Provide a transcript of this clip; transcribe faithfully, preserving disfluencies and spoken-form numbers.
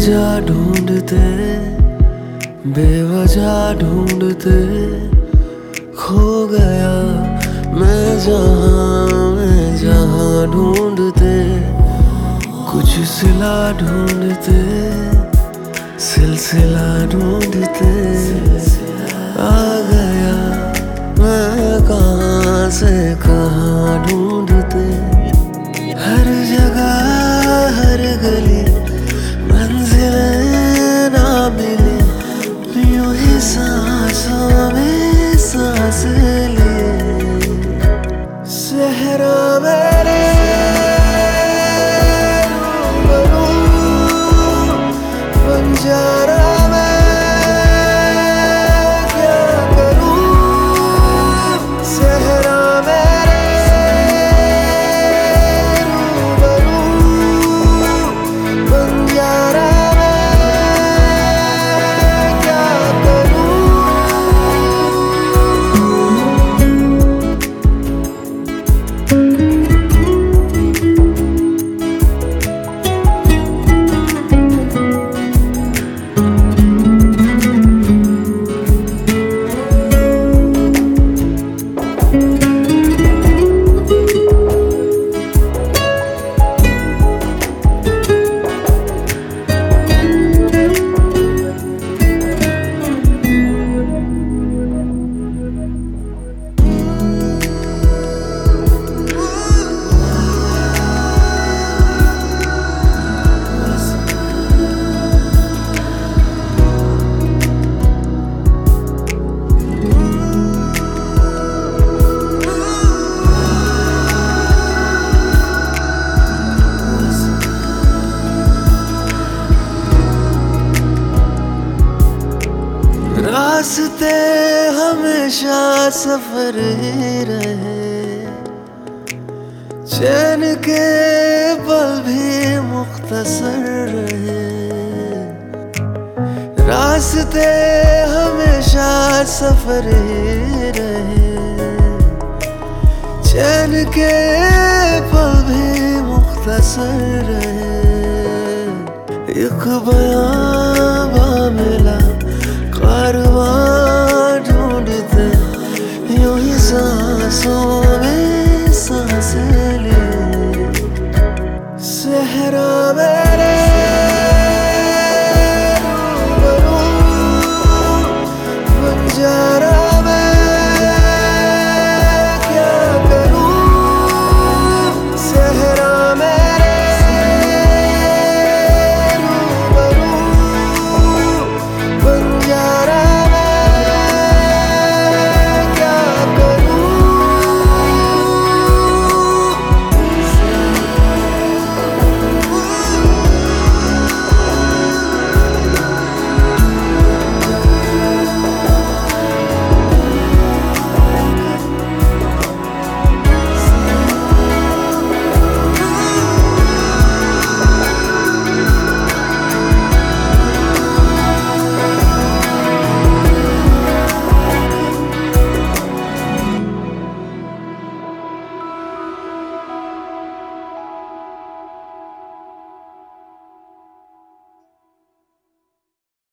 वजह ढूंढते, बेवजह ढूंढते खो गया मैं जहां मैं जहां ढूंढते, कुछ सिला ढूंढते सिलसिला ढूंढते आ गया मैं कहां से कहां ढूंढते। हर जगह हर गली मंजिलें ना मिले, यूं ही सांसों में सांस ले। सहरा मेरे रूबरू, बंजारा मैं क्या करूं। सहरा मेरे रूबरू, बंजारा रास्ते हमेशा सफर ही रहे, चैन के पल भी मुख्तसर रहे। रास्ते हमेशा सफर ही रहे, चैन के पल भी मुख्तसर रहे। एक बयां बा मिला कारवां ढूंढते, यूं ही सांसों में सांस ले। सहरा मेरे रूबरू, बंजारा